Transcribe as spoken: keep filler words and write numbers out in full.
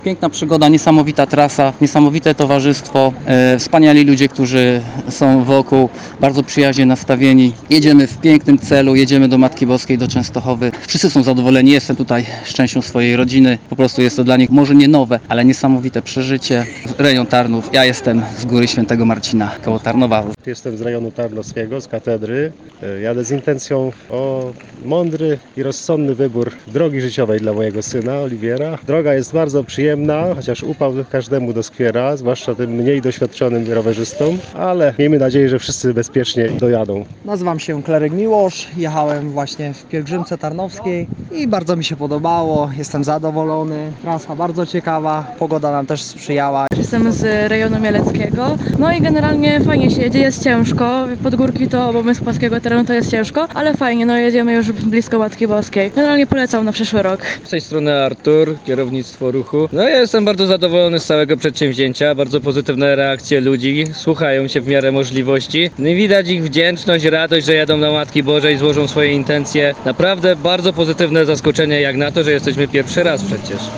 Piękna przygoda, niesamowita trasa, niesamowite towarzystwo, e, wspaniali ludzie, którzy są wokół, bardzo przyjaźnie nastawieni. Jedziemy w pięknym celu, jedziemy do Matki Boskiej, do Częstochowy. Wszyscy są zadowoleni, jestem tutaj z częścią swojej rodziny. Po prostu jest to dla nich może nie nowe, ale niesamowite przeżycie. Rejon Tarnów, ja jestem z Góry Świętego Marcina, koło Tarnowa. Jestem z rejonu tarnowskiego, z katedry. Jadę z intencją o mądry i rozsądny wybór drogi życiowej dla mojego syna, Oliwiera. Droga jest bardzo przyjemna, chociaż upał każdemu doskwiera, zwłaszcza tym mniej doświadczonym rowerzystom, ale miejmy nadzieję, że wszyscy bezpiecznie dojadą. Nazywam się Kleryk Miłosz, jechałem właśnie w pielgrzymce tarnowskiej i bardzo mi się podobało, jestem zadowolony, trasa bardzo ciekawa, pogoda nam też sprzyjała. Jestem z rejonu mieleckiego, no i generalnie fajnie się jedzie, jest ciężko, pod górki to obowiązek płaskiego terenu to jest ciężko, ale fajnie, no jedziemy już blisko Matki Boskiej. Generalnie polecam na przyszły rok. Z tej strony Artur, kierownictwo ruchu. No ja jestem bardzo zadowolony z całego przedsięwzięcia, bardzo pozytywne reakcje ludzi, słuchają się w miarę możliwości. No i widać ich wdzięczność, radość, że jadą do Matki Bożej, złożą swoje intencje. Naprawdę bardzo pozytywne zaskoczenie jak na to, że jesteśmy pierwszy raz przecież.